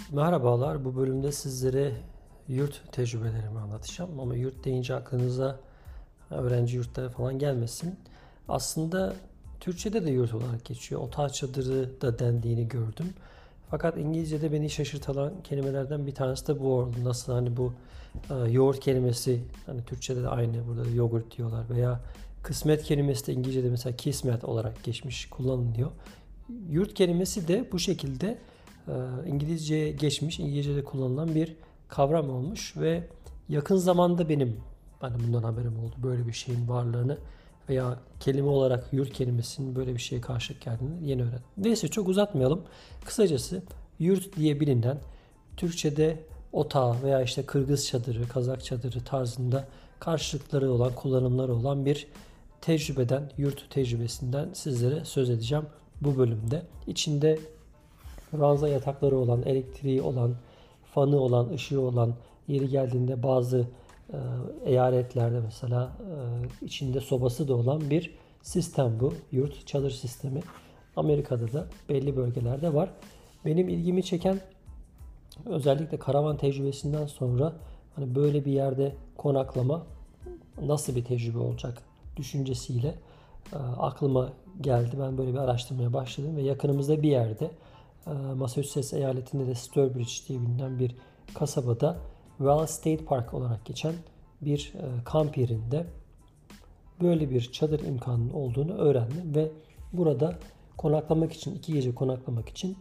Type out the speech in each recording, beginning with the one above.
Merhabalar, bu bölümde sizlere yurt tecrübelerimi anlatacağım ama yurt deyince aklınıza öğrenci yurtları falan gelmesin. Aslında Türkçe'de de yurt olarak geçiyor. Otağı çadırı da dendiğini gördüm. Fakat İngilizce'de beni şaşırtan kelimelerden bir tanesi de bu oldu. Nasıl hani bu yoğurt kelimesi, hani Türkçe'de de aynı, burada da yogurt diyorlar veya kısmet kelimesi de İngilizce'de mesela kismet olarak geçmiş, kullanılıyor. Yurt kelimesi de bu şekilde İngilizceye geçmiş, İngilizce'de kullanılan bir kavram olmuş ve yakın zamanda benim hani bundan haberim oldu. Böyle bir şeyin varlığını veya kelime olarak yurt kelimesinin böyle bir şeye karşılık geldiğini yeni öğrendim. Neyse çok uzatmayalım. Kısacası yurt diye bilinen Türkçe'de otağı veya işte Kırgız çadırı, Kazak çadırı tarzında karşılıkları olan, kullanımları olan bir tecrübeden, yurt tecrübesinden sizlere söz edeceğim bu bölümde. İçinde ranza yatakları olan, elektriği olan, fanı olan, ışığı olan, yeri geldiğinde bazı eyaletlerde mesela içinde sobası da olan bir sistem bu. Yurt, çadır sistemi. Amerika'da da belli bölgelerde var. Benim ilgimi çeken özellikle karavan tecrübesinden sonra hani böyle bir yerde konaklama nasıl bir tecrübe olacak düşüncesiyle aklıma geldi. Ben böyle bir araştırmaya başladım ve yakınımızda bir yerde Massachusetts eyaletinde de Sturbridge diye bilinen bir kasabada Wells State Park olarak geçen bir kamp yerinde böyle bir çadır imkanının olduğunu öğrendim ve burada konaklamak için, 2 gece konaklamak için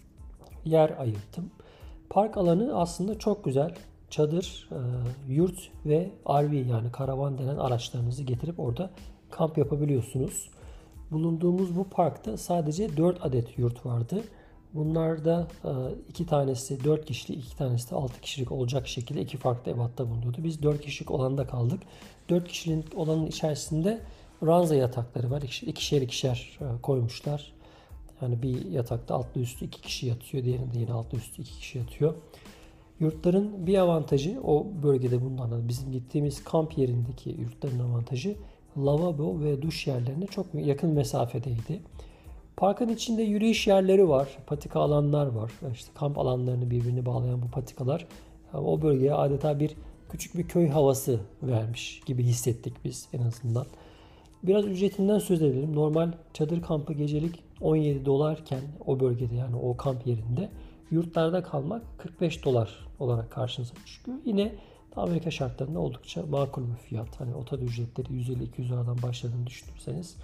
yer ayırttım. Park alanı aslında çok güzel. Çadır, yurt ve RV yani karavan denen araçlarınızı getirip orada kamp yapabiliyorsunuz. Bulunduğumuz bu parkta sadece 4 adet yurt vardı. Bunlarda 2 tanesi 4 kişilik, 2 tanesi de 6 kişilik olacak şekilde 2 farklı ebatta bulunuyordu. Biz 4 kişilik olanda kaldık. 4 kişilik olanın içerisinde ranza yatakları var. İkişer ikişer koymuşlar. Yani bir yatakta altlı üstü 2 kişi yatıyor. Diğerinde yine altlı üstü 2 kişi yatıyor. Yurtların bir avantajı o bölgede bulunan bizim gittiğimiz kamp yerindeki yurtların avantajı lavabo ve duş yerlerine çok yakın mesafedeydi. Parkın içinde yürüyüş yerleri var, patika alanlar var. İşte kamp alanlarını birbirini bağlayan bu patikalar o bölgeye adeta bir küçük bir köy havası vermiş gibi hissettik biz en azından. Biraz ücretinden söz edelim. Normal çadır kampı gecelik 17 dolarken o bölgede yani o kamp yerinde yurtlarda kalmak 45 dolar olarak karşınıza çıkıyor. Yine Amerika şartlarında oldukça makul bir fiyat. Hani otel ücretleri 150-200 liradan başladığını düşünürseniz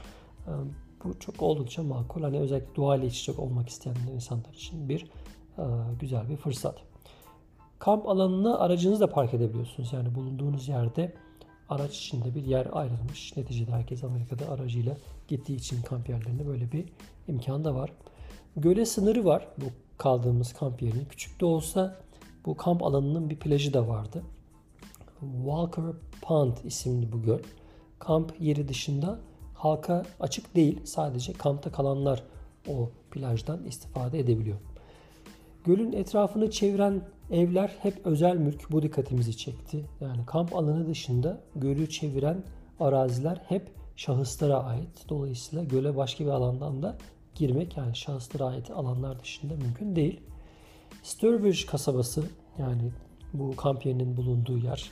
bu çok oldukça makul. Hani özellikle doğayla iç içe olmak isteyen insanlar için bir güzel bir fırsat. Kamp alanına aracınızı da park edebiliyorsunuz. Yani bulunduğunuz yerde araç içinde bir yer ayrılmış. Neticede herkes Amerika'da aracıyla gittiği için kamp yerlerinde böyle bir imkan da var. Göle sınırı var bu kaldığımız kamp yerinin. Küçük de olsa bu kamp alanının bir plajı da vardı. Walker Pond isimli bu göl. Kamp yeri dışında halka açık değil. Sadece kampta kalanlar o plajdan istifade edebiliyor. Gölün etrafını çeviren evler hep özel mülk. Bu dikkatimizi çekti. Yani kamp alanı dışında gölü çeviren araziler hep şahıslara ait. Dolayısıyla göle başka bir alandan da girmek yani şahıslara ait alanlar dışında mümkün değil. Sturbridge kasabası yani bu kamp yerinin bulunduğu yer.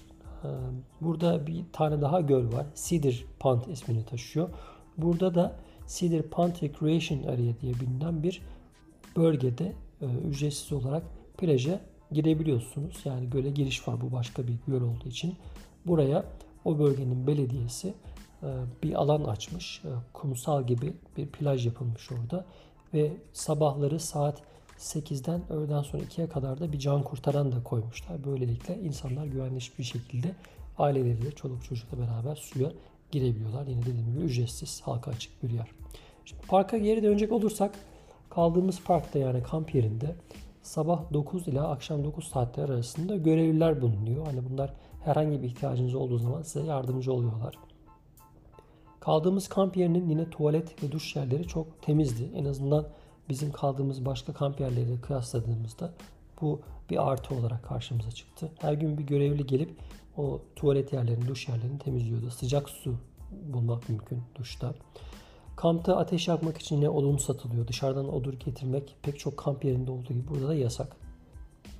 Burada bir tane daha göl var. Cedar Pond ismini taşıyor. Burada da Cedar Pond Recreation Area diye bilinen bir bölgede ücretsiz olarak plaja girebiliyorsunuz. Yani göle giriş var. Bu başka bir göl olduğu için. Buraya o bölgenin belediyesi bir alan açmış. Kumsal gibi bir plaj yapılmış orada. Ve sabahları saat 8'den öğleden sonra 2'ye kadar da bir can kurtaran da koymuşlar. Böylelikle insanlar güvenli bir şekilde aileleriyle, çoluk çocukla beraber suya girebiliyorlar. Yine dediğim gibi ücretsiz, halka açık bir yer. Şimdi parka geri dönecek olursak kaldığımız parkta yani kamp yerinde sabah 9 ile akşam 9 saatler arasında görevliler bulunuyor. Hani bunlar herhangi bir ihtiyacınız olduğu zaman size yardımcı oluyorlar. Kaldığımız kamp yerinin yine tuvalet ve duş yerleri çok temizdi. En azından bizim kaldığımız başka kamp yerleriyle kıyasladığımızda bu bir artı olarak karşımıza çıktı. Her gün bir görevli gelip o tuvalet yerlerini, duş yerlerini temizliyordu. Sıcak su bulmak mümkün duşta. Kampta ateş yakmak için yine odun satılıyor. Dışarıdan odun getirmek pek çok kamp yerinde olduğu gibi burada da yasak.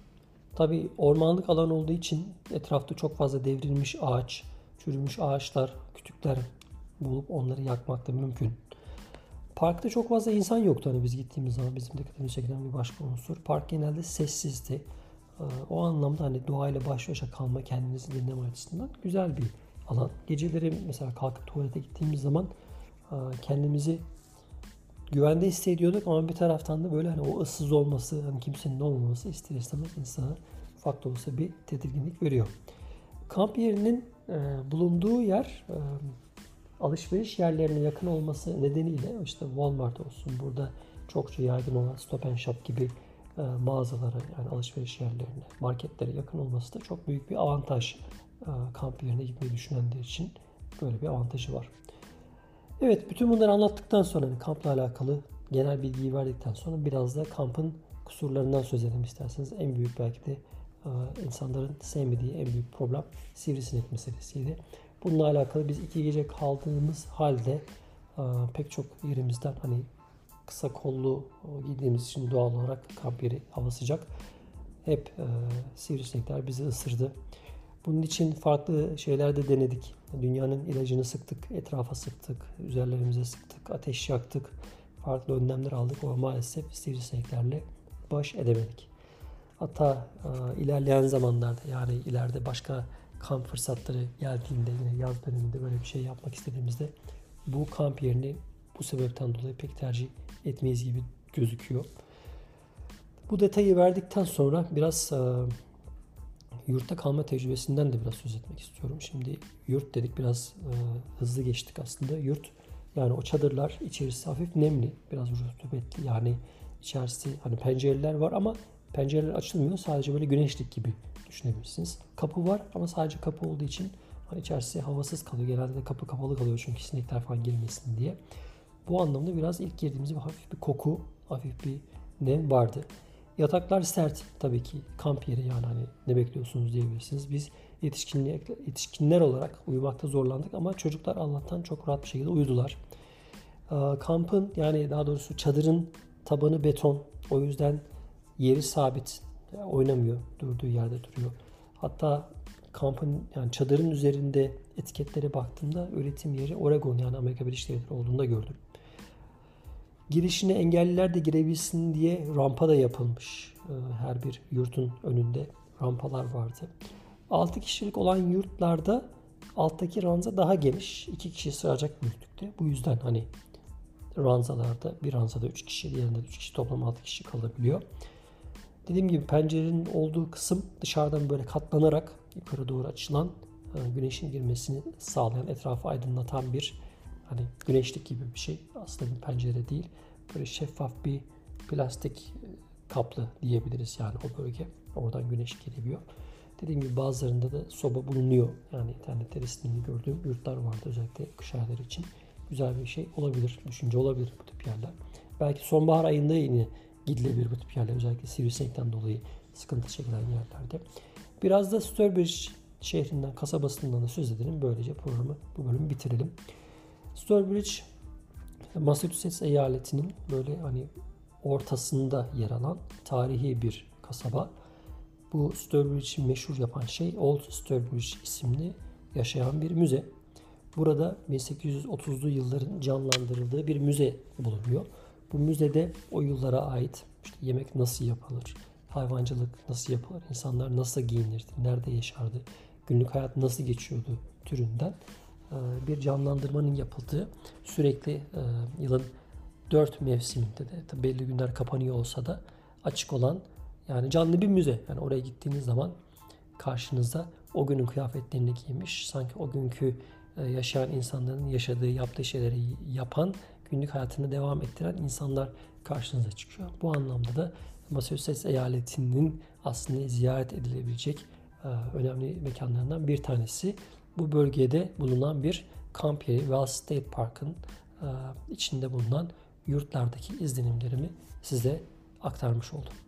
Tabii ormanlık alan olduğu için etrafta çok fazla devrilmiş ağaç, çürümüş ağaçlar, kütükler bulup onları yakmak da mümkün. Parkta çok fazla insan yoktu hani biz gittiğimiz zaman, bizim dikkatimizi çeken bir başka unsur. Park genelde sessizdi. O anlamda hani doğayla baş başa kalma, kendinizi dinleme açısından güzel bir alan. Geceleri mesela kalkıp tuvalete gittiğimiz zaman kendimizi güvende hissediyorduk ama bir taraftan da böyle hani o ıssız olması, hani kimsenin olmaması ister istemez insana ufak da olsa bir tedirginlik veriyor. Kamp yerinin bulunduğu yer alışveriş yerlerine yakın olması nedeniyle işte Walmart olsun, burada çokça yaygın olan Stop and Shop gibi mağazalara, yani alışveriş yerlerine, marketlere yakın olması da çok büyük bir avantaj. Kamp yerine gitmeyi düşünenler için böyle bir avantajı var. Evet, bütün bunları anlattıktan sonra kampla alakalı genel bilgiyi verdikten sonra biraz da kampın kusurlarından söz edelim isterseniz. En büyük belki de insanların sevmediği en büyük problem sivrisinek meselesiydi. Bununla alakalı biz 2 gece kaldığımız halde pek çok yerimizden hani kısa kollu giydiğimiz için doğal olarak kamp yeri hava sıcak. Hep sivrisinekler bizi ısırdı. Bunun için farklı şeyler de denedik. Dünyanın ilacını sıktık, etrafa sıktık, üzerlerimize sıktık, ateş yaktık. Farklı önlemler aldık ama maalesef sivrisineklerle baş edemedik. Hatta ilerleyen zamanlarda, yani ileride başka kamp fırsatları geldiğinde, yine yaz döneminde böyle bir şey yapmak istediğimizde bu kamp yerini bu sebepten dolayı pek tercih etmeyiz gibi gözüküyor. Bu detayı verdikten sonra biraz yurtta kalma tecrübesinden de biraz söz etmek istiyorum. Şimdi yurt dedik, biraz hızlı geçtik aslında. Yurt, yani o çadırlar içerisi hafif nemli, biraz rutubetli. Yani içerisi hani pencereler var ama pencereler açılmıyor. Sadece böyle güneşlik gibi düşünebilirsiniz. Kapı var ama sadece kapı olduğu için hani içerisi havasız kalıyor. Genelde de kapı kapalı kalıyor çünkü sinekler falan girmesin diye. Bu anlamda biraz ilk girdiğimizde hafif bir koku, hafif bir nem vardı. Yataklar sert tabii ki, kamp yeri, yani hani ne bekliyorsunuz diyebilirsiniz. Biz yetişkinler olarak uyumakta zorlandık ama çocuklar Allah'tan çok rahat bir şekilde uyudular. Kampın, yani daha doğrusu çadırın tabanı beton. O yüzden yeri sabit. Yani oynamıyor. Durduğu yerde duruyor. Hatta kampın, yani çadırın üzerinde etiketlere baktığımda üretim yeri Oregon, yani Amerika Birleşik Devletleri olduğunu da gördüm. Girişine engelliler de girebilsin diye rampa da yapılmış. Her bir yurtun önünde rampalar vardı. 6 kişilik olan yurtlarda alttaki ranza daha geniş. 2 kişi sığacak büyüklükte. Bu yüzden hani ranzalarda, bir ranzada 3 kişi, diğerinde 3 kişi, toplam 6 kişi kalabiliyor. Dediğim gibi pencerenin olduğu kısım dışarıdan böyle katlanarak yukarı doğru açılan, güneşin girmesini sağlayan, etrafı aydınlatan bir hani güneşlik gibi bir şey. Aslında bir pencere değil. Böyle şeffaf bir plastik kaplı diyebiliriz yani o bölge. Oradan güneş gelebiliyor. Dediğim gibi bazılarında da soba bulunuyor. Yani internette resimini gördüğüm yurtlar vardı özellikle kış ayları için. Güzel bir şey olabilir, düşünce olabilir bu tip yerler. Belki sonbahar ayında yine gidilebilir bu tip yerler. Özellikle sivrisinekten dolayı sıkıntı çekilen yerlerde. Biraz da Sturbridge şehrinden, kasabasından da söz edelim. Böylece programı, bu bölümü bitirelim. Sturbridge, Massachusetts eyaletinin böyle hani ortasında yer alan tarihi bir kasaba. Bu Sturbridge'i meşhur yapan şey Old Sturbridge isimli yaşayan bir müze. Burada 1830'lu yılların canlandırıldığı bir müze bulunuyor. Bu müzede o yıllara ait işte yemek nasıl yapılır, hayvancılık nasıl yapılır, insanlar nasıl giyinirdi, nerede yaşardı, günlük hayat nasıl geçiyordu türünden bir canlandırmanın yapıldığı, sürekli yılın 4 mevsiminde de tabii belli günler kapanıyor olsa da açık olan, yani canlı bir müze. Yani oraya gittiğiniz zaman karşınızda o günün kıyafetlerini giymiş, sanki o günkü yaşayan insanların yaşadığı, yaptığı şeyleri yapan, günlük hayatını devam ettiren insanlar karşınıza çıkıyor. Bu anlamda da Massachusetts eyaletinin aslında ziyaret edilebilecek önemli mekanlarından bir tanesi. Bu bölgede bulunan bir kamp yeri, Wells State Park'ın içinde bulunan yurtlardaki izlenimlerimi size aktarmış oldum.